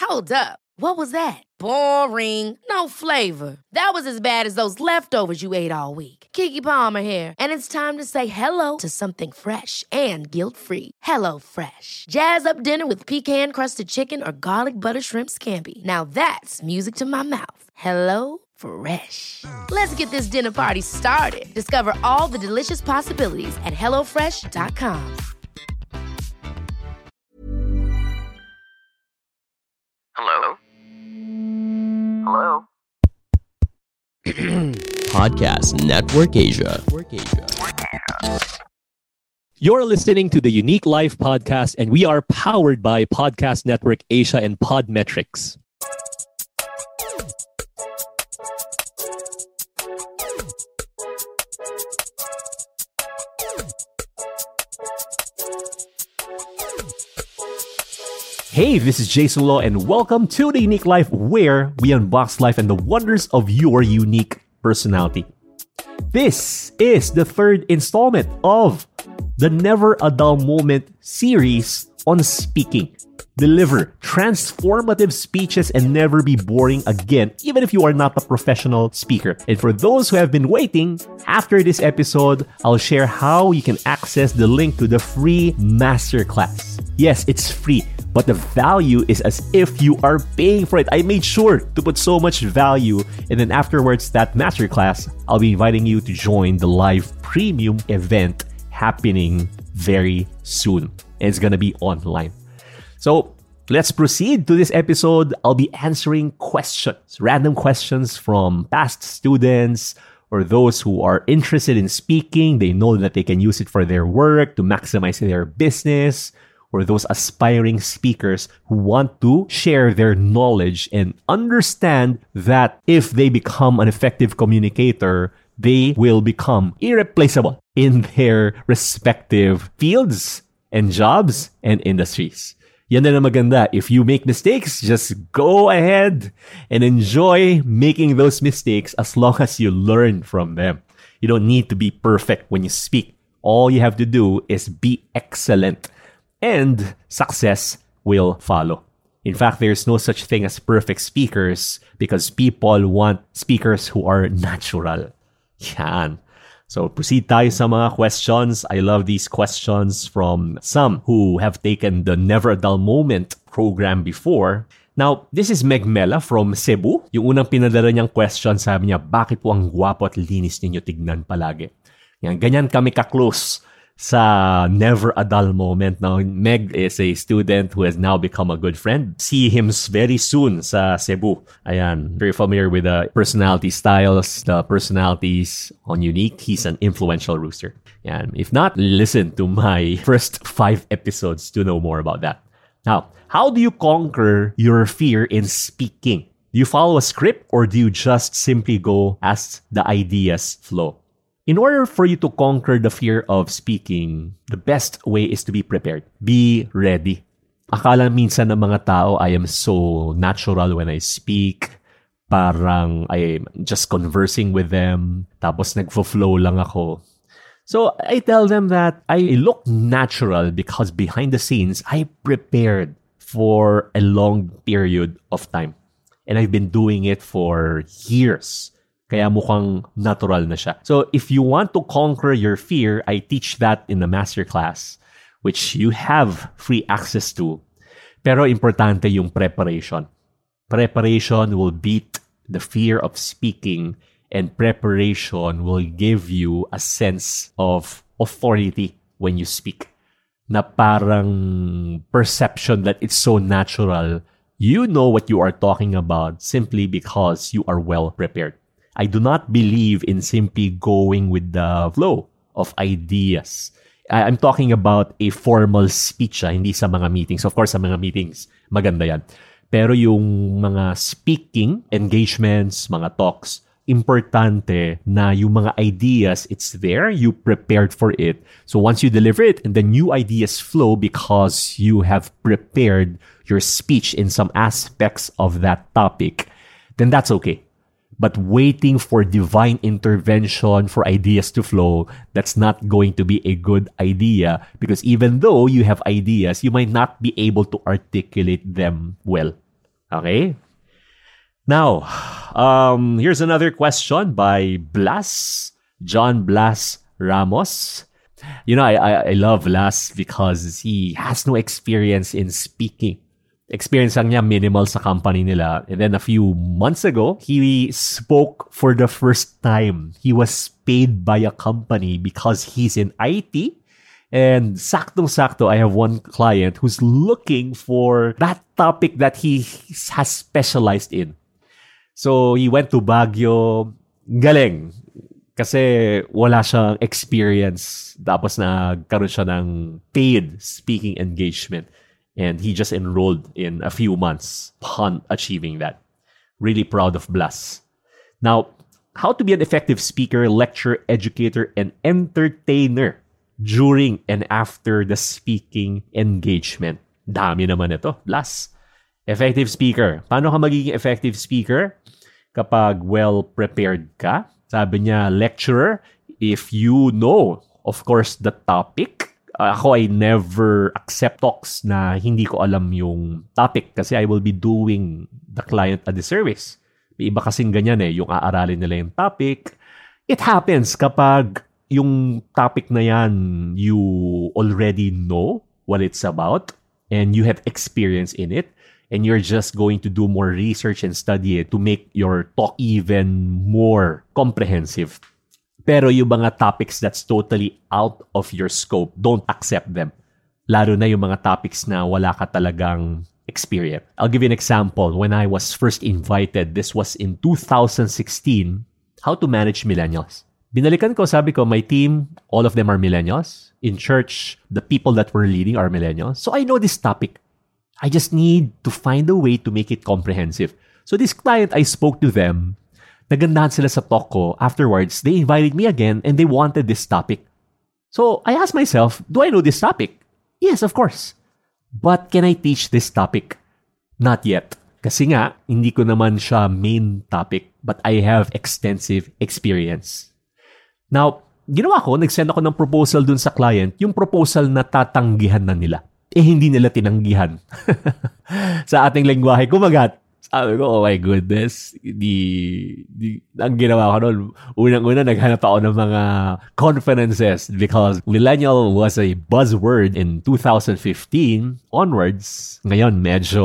Hold up. What was that? Boring. No flavor. That was as bad as those leftovers you ate all week. Keke Palmer here, and it's time to say hello to something fresh and guilt-free. Hello Fresh. Jazz up dinner with pecan-crusted chicken or garlic butter shrimp scampi. Now that's music to my mouth. Hello Fresh. Let's get this dinner party started. Discover all the delicious possibilities at hellofresh.com. Hello? Hello? Podcast Network Asia. You're listening to the Unique Life Podcast, and we are powered by Podcast Network Asia and Podmetrics. Hey, this is Jason Law, and welcome to the Unique Life, where we unbox life and the wonders of your unique personality. This is the third installment of the Never a Dull Moment series on speaking. Deliver transformative speeches and never be boring again, even if you are not a professional speaker. And for those who have been waiting, after this episode, I'll share how you can access the link to the free masterclass. Yes, it's free, but the value is as if you are paying for it. I made sure to put so much value, and then afterwards, that masterclass, I'll be inviting you to join the live premium event happening very soon. And it's gonna be online. So let's proceed to this episode. I'll be answering questions, random questions from past students or those who are interested in speaking. They know that they can use it for their work to maximize their business, or those aspiring speakers who want to share their knowledge and understand that if they become an effective communicator, they will become irreplaceable in their respective fields and jobs and industries. Yan na maganda. If you make mistakes, just go ahead and enjoy making those mistakes as long as you learn from them. You don't need to be perfect when you speak. All you have to do is be excellent, and success will follow. In fact, there's no such thing as perfect speakers because people want speakers who are natural. Yan. So proceed tayo sa mga questions. I love these questions from some who have taken the Never a Dull Moment program before. Now, this is Meg Mela from Cebu. Yung unang pinadala niyang question, sabi niya, bakit po ang gwapo at linis ninyo tignan palagi? Yan, ganyan kami ka-close sa Never a Dull Moment. Now, Meg is a student who has now become a good friend. See him very soon sa Cebu. Ayan, very familiar with the personality styles, the personalities on Unique. He's an influential rooster. Ayan. If not, listen to my first 5 episodes to know more about that. Now, how do you conquer your fear in speaking? Do you follow a script, or do you just simply go as the ideas flow? In order for you to conquer the fear of speaking, the best way is to be prepared. Be ready. Akala minsan ng mga tao, I am so natural when I speak. Parang I am just conversing with them. Tapos nagfo-flow lang ako. So I tell them that I look natural because behind the scenes, I prepared for a long period of time. And I've been doing it for years. Kaya mukhang natural na siya. So if you want to conquer your fear, I teach that in the masterclass, which you have free access to. Pero importante yung preparation. Preparation will beat the fear of speaking, and preparation will give you a sense of authority when you speak. Na parang perception that it's so natural. You know what you are talking about simply because you are well prepared. I do not believe in simply going with the flow of ideas. I'm talking about a formal speech, hindi sa mga meetings. Of course, sa mga meetings, maganda yan. Pero yung mga speaking engagements, mga talks, importante na yung mga ideas, it's there, you prepared for it. So once you deliver it, and the new ideas flow because you have prepared your speech in some aspects of that topic, then that's okay. But waiting for divine intervention for ideas to flow, that's not going to be a good idea, because even though you have ideas, you might not be able to articulate them well. Okay? Now, here's another question by Blas, John Blas Ramos. You know, I love Blas because he has no experience in speaking. Experience lang niya minimal sa company nila. And then a few months ago, he spoke for the first time. He was paid by a company because he's in IT. And saktong-sakto, I have one client who's looking for that topic that he has specialized in. So he went to Baguio. Galing. Kasi wala siyang experience. Tapos nagkaroon siya ng paid speaking engagement. And he just enrolled in a few months upon achieving that. Really proud of Blas. Now, how to be an effective speaker, lecturer, educator, and entertainer during and after the speaking engagement. Dami naman ito, Blas. Effective speaker. Paano ka magiging effective speaker? Kapag well-prepared ka. Sabi niya, lecturer, if you know, of course, the topic. Ako, I never accept talks na hindi ko alam yung topic kasi I will be doing the client a disservice. May iba kasing ganyan yung aaralin nila yung topic. It happens kapag yung topic na yan, you already know what it's about and you have experience in it and you're just going to do more research and study it to make your talk even more comprehensive. Pero yung mga topics that's totally out of your scope, don't accept them. Lalo na yung mga topics na wala ka talagang experience. I'll give you an example. When I was first invited, this was in 2016, how to manage millennials. Binalikan ko, sabi ko, my team, all of them are millennials. In church, the people that we're leading are millennials. So I know this topic. I just need to find a way to make it comprehensive. So this client, I spoke to them. Nagandahan sila sa talk ko. Afterwards, they invited me again and they wanted this topic. So I asked myself, do I know this topic? Yes, of course. But can I teach this topic? Not yet. Kasi nga, hindi ko naman siya main topic, but I have extensive experience. Now, ginawa ko, nag-send ako ng proposal dun sa client, yung proposal na tatanggihan na nila. Hindi nila tinanggihan. Sa ating lengguwahe, kumagat. Sabi ko, oh my goodness. Ang ginawa ko noon, unang-una, naghanap ako ng mga conferences because millennial was a buzzword in 2015 onwards. Ngayon, medyo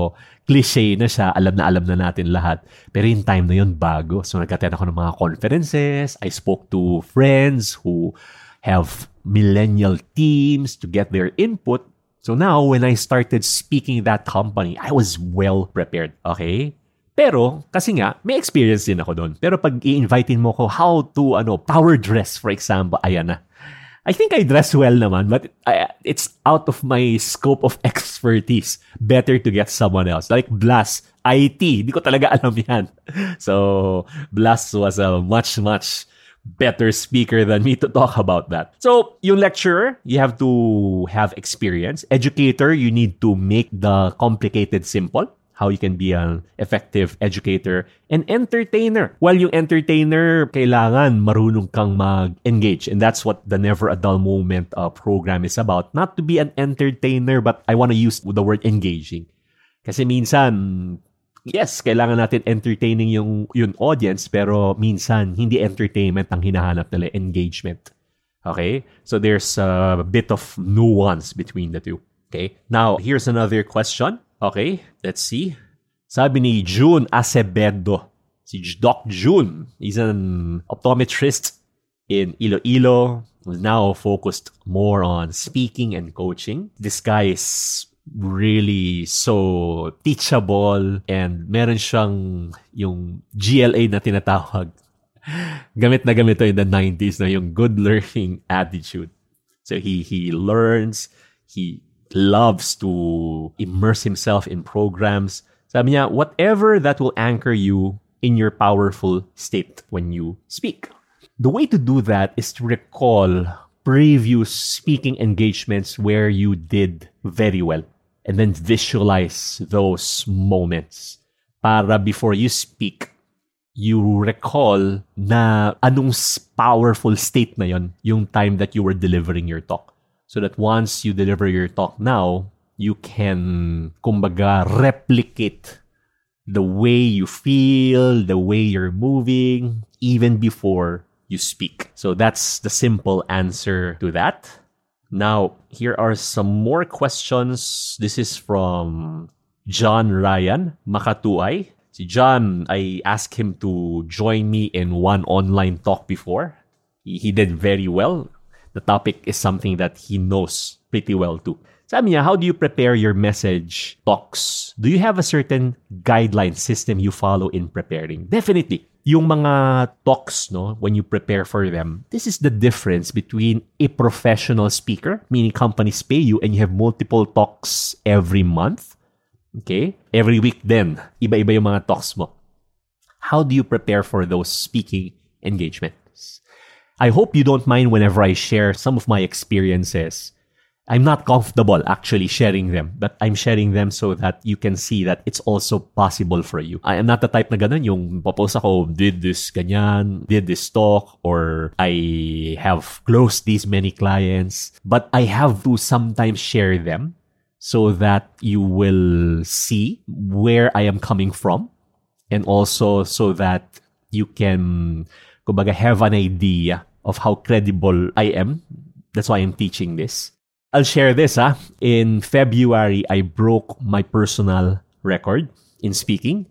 cliche na siya. Alam na natin lahat. Pero yung time na yun, bago. So, nag-attend ako ng mga conferences. I spoke to friends who have millennial teams to get their input. So now, when I started speaking that company, I was well prepared, okay? Pero, kasi nga, may experience din ako doon. Pero pag i-invitein mo ko how to, power dress, for example, ayan na. I think I dress well naman, but it's out of my scope of expertise. Better to get someone else. Like Blas, IT, di ko talaga alam yan. So, Blas was a much better speaker than me to talk about that. So, yung lecturer, you have to have experience. Educator, you need to make the complicated simple. How you can be an effective educator. And entertainer. Well, yung entertainer, kailangan marunong kang mag-engage. And that's what the Never a Dull Moment program is about. Not to be an entertainer, but I want to use the word engaging. Kasi minsan, yes, kailangan natin entertaining yung audience, pero minsan, hindi entertainment ang hinahanap nila, engagement. Okay? So there's a bit of nuance between the two. Okay? Now, here's another question. Okay? Let's see. Sabi ni June Acevedo. Si Doc June. He's an optometrist in Iloilo. Who's now focused more on speaking and coaching. This guy is really so teachable and meron siyang yung GLA na tinatawag. Gamit na gamit to in the 90s na yung good learning attitude. So he learns, he loves to immerse himself in programs. Sabi niya, whatever that will anchor you in your powerful state when you speak. The way to do that is to recall previous speaking engagements where you did very well. And then visualize those moments. Para before you speak, you recall na anong powerful state na yon yung time that you were delivering your talk. So that once you deliver your talk now, you can, kumbaga, replicate the way you feel, the way you're moving, even before you speak. So that's the simple answer to that. Now, here are some more questions. This is from John Ryan Makatuay. Si John, I asked him to join me in one online talk before. He did very well. The topic is something that he knows pretty well too. Sabi niya, how do you prepare your message talks? Do you have a certain guideline system you follow in preparing? Definitely. Yung mga talks, no, when you prepare for them, this is the difference between a professional speaker, meaning companies pay you and you have multiple talks every month. Okay? Every week then, iba-iba yung mga talks mo. How do you prepare for those speaking engagements? I hope you don't mind whenever I share some of my experiences. I'm not comfortable actually sharing them, but I'm sharing them so that you can see that it's also possible for you. I am not the type na ganun, yung popost ako, did this ganyan, did this talk, or I have closed these many clients. But I have to sometimes share them so that you will see where I am coming from, and also so that you can, kumbaga, have an idea of how credible I am. That's why I'm teaching this. I'll share this. In February, I broke my personal record in speaking.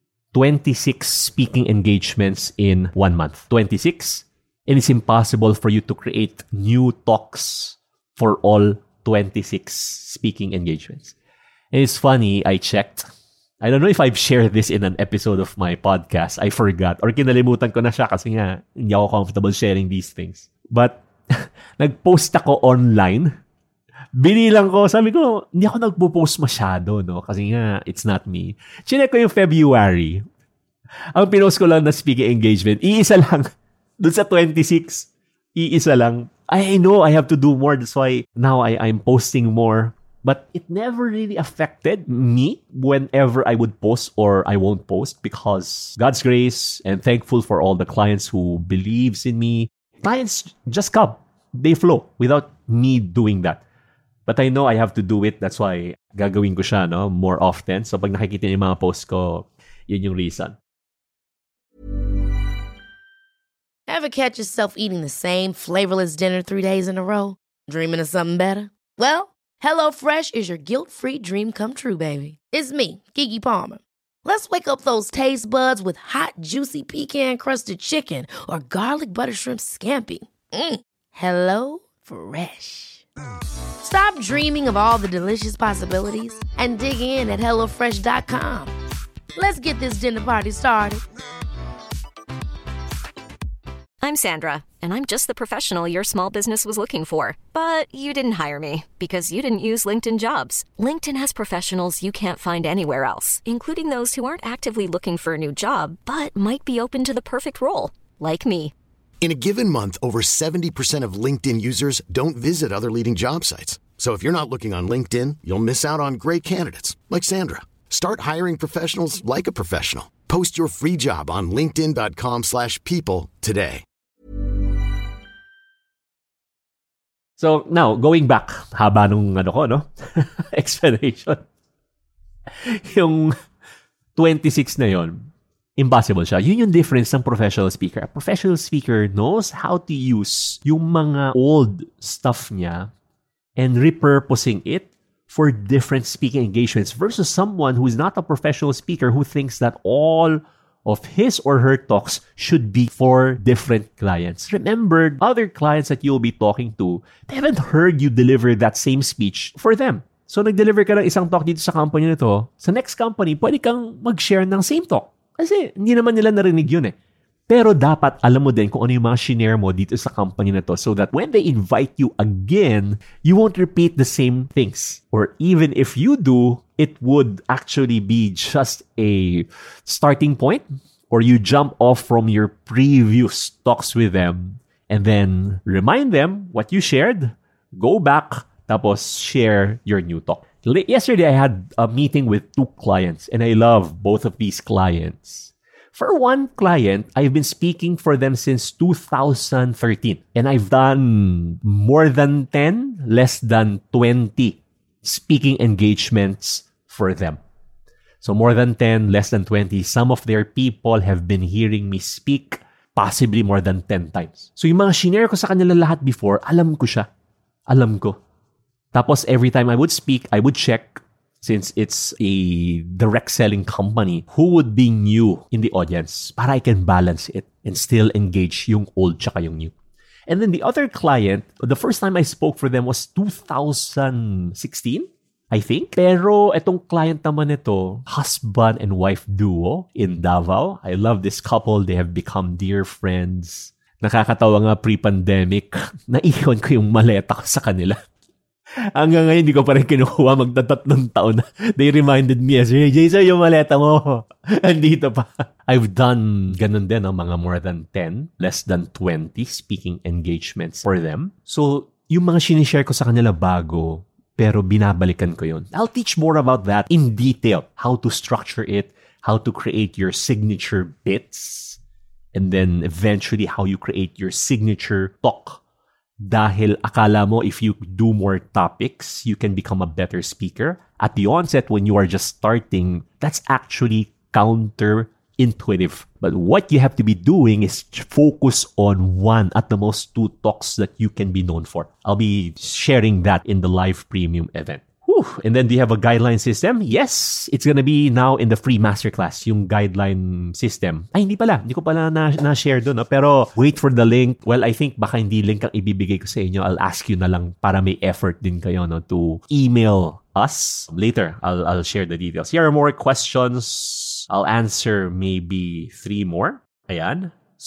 26 speaking engagements in 1 month. 26. And it's impossible for you to create new talks for all 26 speaking engagements. And it's funny, I checked. I don't know if I've shared this in an episode of my podcast. I forgot. Or kinalimutan ko na siya kasi nga hindi ako comfortable sharing these things. But nag-post ako online. Binilang ko, sabi ko, hindi ako nagpo-post masyado, no? Kasi nga, it's not me. Chinek ko yung February. Ang pinost ko lang na speaking engagement, iisa lang. Doon sa 26, iisa lang. I know I have to do more. That's why now I'm posting more. But it never really affected me whenever I would post or I won't post because God's grace and thankful for all the clients who believes in me. Clients just come. They flow without me doing that. But I know I have to do it. That's why gagawin ko siya, no, more often. So pag nakikita niyo yung mga posts ko, yun yung reason. Ever catch yourself eating the same flavorless dinner 3 days in a row? Dreaming of something better? Well, HelloFresh is your guilt-free dream come true, baby. It's me, Keke Palmer. Let's wake up those taste buds with hot, juicy pecan-crusted chicken or garlic butter shrimp scampi. Hello Fresh. Stop dreaming of all the delicious possibilities and dig in at HelloFresh.com. Let's get this dinner party started. I'm Sandra, and I'm just the professional your small business was looking for. But you didn't hire me because you didn't use LinkedIn Jobs. LinkedIn has professionals you can't find anywhere else, including those who aren't actively looking for a new job, but might be open to the perfect role, like me. In a given month, over 70% of LinkedIn users don't visit other leading job sites. So if you're not looking on LinkedIn, you'll miss out on great candidates like Sandra. Start hiring professionals like a professional. Post your free job on linkedin.com/people today. So now, going back, haba nung explanation. Yung 26 na yon, impossible siya. Yun yung difference ng professional speaker. A professional speaker knows how to use yung mga old stuff niya and repurposing it for different speaking engagements versus someone who is not a professional speaker who thinks that all of his or her talks should be for different clients. Remember, other clients that you'll be talking to, they haven't heard you deliver that same speech for them. So, nag-deliver ka ng isang talk dito sa company na to. Sa next company, pwede kang mag-share ng same talk. Kasi hindi naman nila narinig yun eh. Pero dapat alam mo din kung ano yung mga shinare mo dito sa company na to so that when they invite you again, you won't repeat the same things. Or even if you do, it would actually be just a starting point or you jump off from your previous talks with them and then remind them what you shared, go back, tapos share your new talk. Yesterday, I had a meeting with 2 clients and I love both of these clients. For one client, I've been speaking for them since 2013 and I've done more than 10, less than 20 speaking engagements for them. So more than 10, less than 20. Some of their people have been hearing me speak possibly more than 10 times. So yung mga shinare ko sa kanila lahat before, alam ko siya. Alam ko. Tapos every time I would speak, I would check, since it's a direct selling company, who would be new in the audience para I can balance it and still engage yung old tsaka yung new. And then the other client, the first time I spoke for them was 2016, I think. Pero itong client naman ito, husband and wife duo in Davao. I love this couple. They have become dear friends. Nakakatawa nga pre-pandemic, naiwan ko yung maleta ko sa kanila. Hanggang ngayon, hindi ko pa rin kinukuha, magtatatlong taon na. They reminded me, hey, Jason, yung maleta mo. Andito pa. I've done ganun din, mga more than 10, less than 20 speaking engagements for them. So, yung mga sinishare ko sa kanila bago, pero binabalikan ko yun. I'll teach more about that in detail. How to structure it, how to create your signature bits, and then eventually how you create your signature talk. Dahil akala mo if you do more topics, you can become a better speaker. At the onset, when you are just starting, that's actually counterintuitive. But what you have to be doing is focus on one, at the most 2 talks that you can be known for. I'll be sharing that in the live premium event. And then do you have a guideline system? Yes, it's gonna be now in the free masterclass, yung guideline system. Ay, hindi ko pala na-share doon. No? Pero wait for the link. Well, I think baka hindi link ang ibibigay ko sa inyo. I'll ask you na lang para may effort din kayo, no, to email us. Later, I'll share the details. Here are more questions. I'll answer maybe 3 more. Ayan.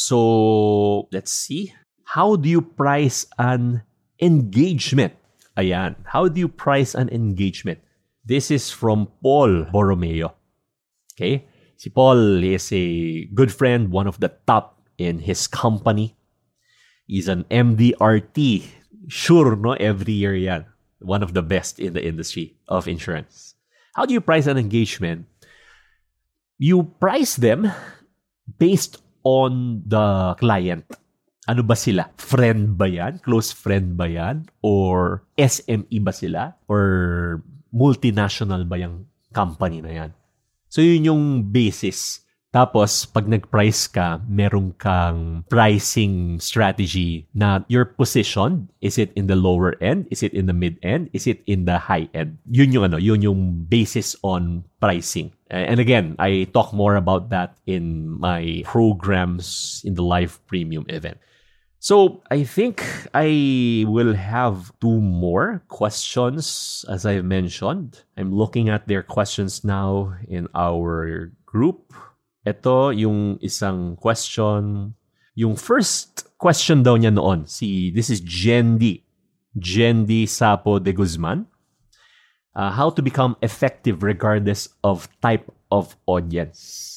So, let's see. How do you price an engagement? Ayan. How do you price an engagement? This is from Paul Borromeo. Okay? Si Paul is a good friend, one of the top in his company. He's an MDRT. Sure, no? Every year yan. One of the best in the industry of insurance. How do you price an engagement? You price them based on the client. Ano ba sila? Friend ba yan? Close friend ba yan? Or SME ba sila? Or multinational ba yung company na yan? So, yun yung basis. Tapos, pag nag-price ka, meron kang pricing strategy na you're positioned. Is it in the lower end? Is it in the mid-end? Is it in the high end? Yun yung basis on pricing. And again, I talk more about that in my programs in the live premium event. So, I think I will have 2 more questions, as I've mentioned. I'm looking at their questions now in our group. Ito, yung isang question. Yung first question daw niya noon, this is Jendi Sapo de Guzman. How to become effective regardless of type of audience.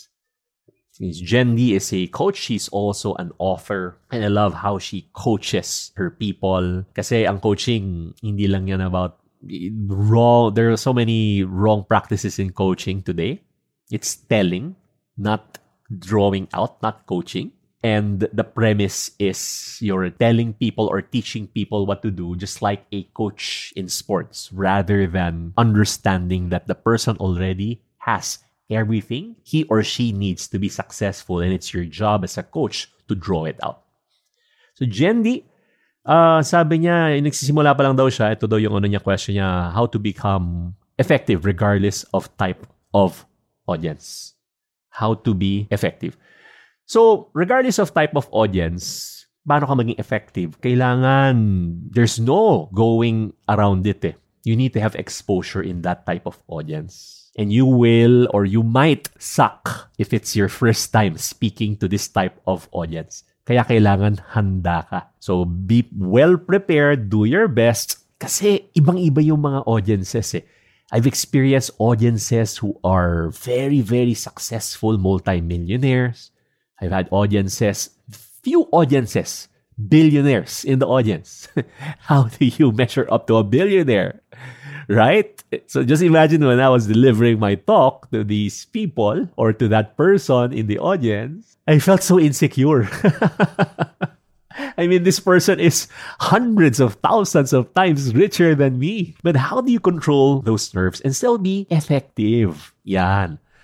Jendi is a coach. She's also an author. And I love how she coaches her people. Kasi ang coaching, hindi lang yan about wrong. There are so many wrong practices in coaching today. It's telling, not drawing out, not coaching. And the premise is you're telling people or teaching people what to do, just like a coach in sports, rather than understanding that the person already has everything he or she needs to be successful, and it's your job as a coach to draw it out. So, Jendi, sabi niya, nagsisimula pa lang daw siya. Ito daw yung question niya, how to become effective regardless of type of audience. How to be effective. So, regardless of type of audience, paano ka maging effective? Kailangan, there's no going around it eh. You need to have exposure in that type of audience. And you will or you might suck if it's your first time speaking to this type of audience. Kaya kailangan handa ka. So be well prepared, do your best. Kasi ibang-iba yung mga audiences eh. I've experienced audiences who are very, very successful multi-millionaires. I've had few audiences, billionaires in the audience. How do you measure up to a billionaire? Right? So just imagine when I was delivering my talk to these people or to that person in the audience, I felt so insecure. I mean, this person is hundreds of thousands of times richer than me. But how do you control those nerves and still be effective? Yan.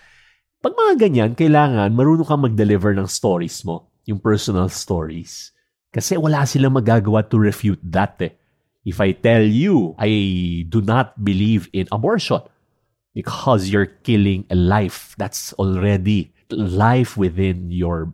Pag mga ganyan, kailangan marunong kang mag-deliver ng stories mo, yung personal stories. Kasi wala silang magagawa to refute that eh. If I tell you, I do not believe in abortion because you're killing a life. That's already life within your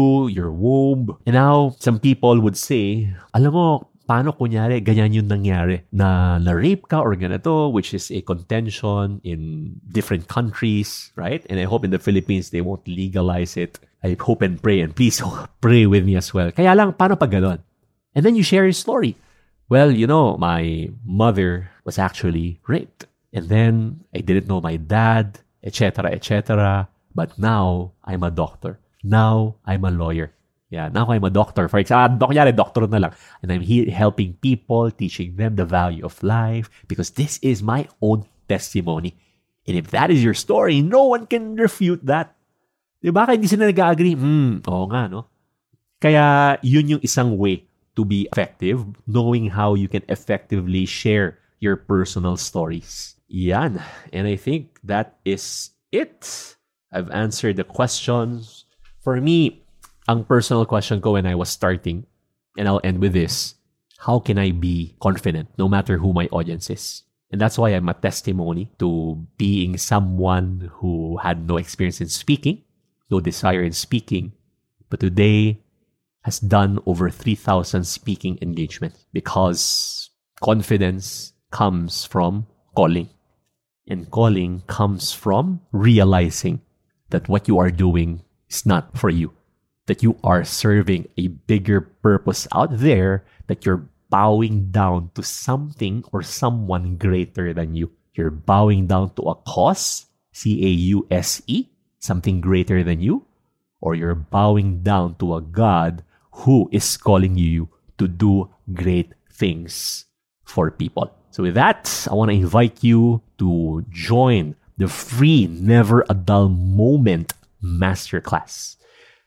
womb. And now, some people would say, alam mo, paano kunyari, ganyan yung nangyari, na rape ka or ganito, which is a contention in different countries, right? And I hope in the Philippines, they won't legalize it. I hope and pray, and please pray with me as well. Kaya lang, paano pag ganon? And then you share your story. Well, you know, my mother was actually raped. And then I didn't know my dad, etc., etc. But now, I'm a doctor. Now, I'm a lawyer. Yeah, now I'm a doctor. For example, doctor na lang. And I'm here helping people, teaching them the value of life because this is my own testimony. And if that is your story, no one can refute that. Diba? Kaya hindi sila nag-agree. Oo nga, no? Kaya yun yung isang way to be effective, knowing how you can effectively share your personal stories. Yan. And I think that is it. I've answered the questions. For me, ang personal question ko when I was starting, and I'll end with this, how can I be confident no matter who my audience is? And that's why I'm a testimony to being someone who had no experience in speaking, no desire in speaking, but today has done over 3,000 speaking engagements because confidence comes from calling. And calling comes from realizing that what you are doing is not for you. That you are serving a bigger purpose out there, that you're bowing down to something or someone greater than you. You're bowing down to a cause, C-A-U-S-E, something greater than you, or you're bowing down to a God who is calling you to do great things for people. So with that, I want to invite you to join the free Never a Dull Moment Masterclass.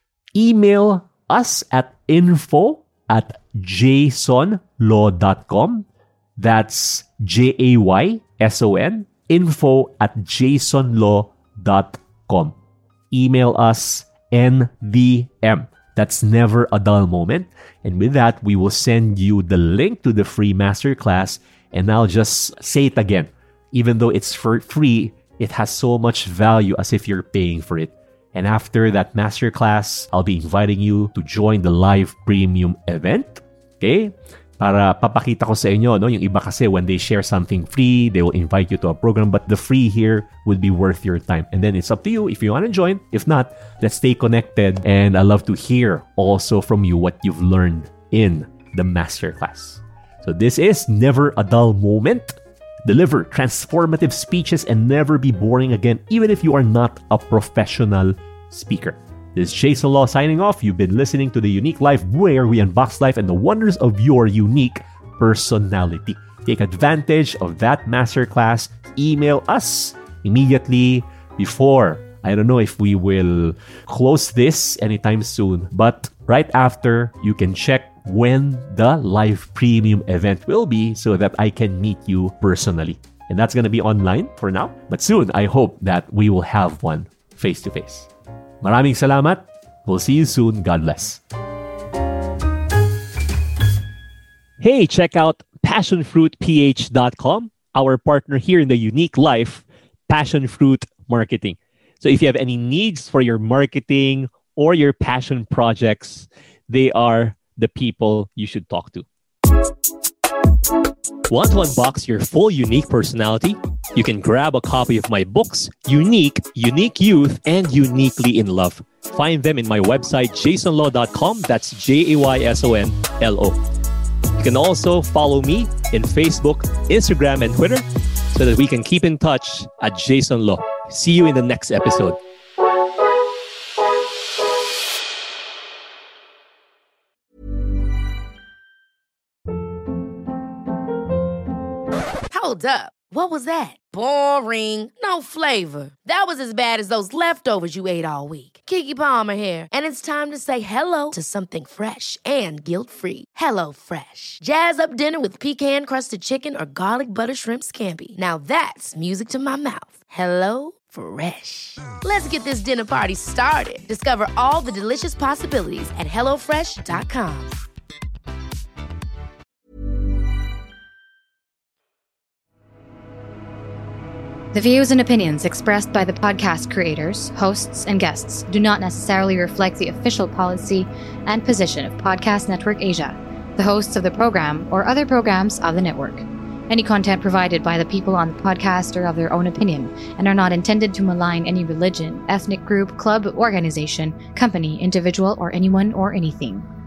Email us at info@jasonlaw.com. That's JAYSON, info@jasonlaw.com. Email us NDM. That's Never a Dull Moment. And with that, we will send you the link to the free masterclass. And I'll just say it again. Even though it's for free, it has so much value as if you're paying for it. And after that masterclass, I'll be inviting you to join the live premium event. Okay? Para papakita ko sa inyo, no? Yung iba kasi when they share something free, they will invite you to a program. But the free here would be worth your time. And then it's up to you if you want to join. If not, let's stay connected. And I love to hear also from you what you've learned in the masterclass. So this is Never a Dull Moment. Deliver transformative speeches and never be boring again, even if you are not a professional speaker. This is Jason Law signing off. You've been listening to The Unique Life, where we unbox life and the wonders of your unique personality. Take advantage of that masterclass. Email us immediately before. I don't know if we will close this anytime soon, but right after, you can check when the live premium event will be so that I can meet you personally. And that's going to be online for now. But soon, I hope that we will have one face-to-face. Maraming salamat. We'll see you soon. God bless. Hey, check out passionfruitph.com, our partner here in The Unique Life, Passion Fruit Marketing. So if you have any needs for your marketing or your passion projects, they are the people you should talk to. Want to unbox your full unique personality? You can grab a copy of my books, Unique, Unique Youth, and Uniquely in Love. Find them in my website, jasonlaw.com. That's JAYSONLO. You can also follow me in Facebook, Instagram, and Twitter so that we can keep in touch at Jason Law. See you in the next episode. Hold up. What was that? Boring. No flavor. That was as bad as those leftovers you ate all week. Keke Palmer here, and it's time to say hello to something fresh and guilt-free. Hello Fresh. Jazz up dinner with pecan-crusted chicken or garlic butter shrimp scampi. Now that's music to my mouth. Hello Fresh. Let's get this dinner party started. Discover all the delicious possibilities at hellofresh.com. The views and opinions expressed by the podcast creators, hosts, and guests do not necessarily reflect the official policy and position of Podcast Network Asia, the hosts of the program, or other programs of the network. Any content provided by the people on the podcast are of their own opinion and are not intended to malign any religion, ethnic group, club, organization, company, individual, or anyone or anything.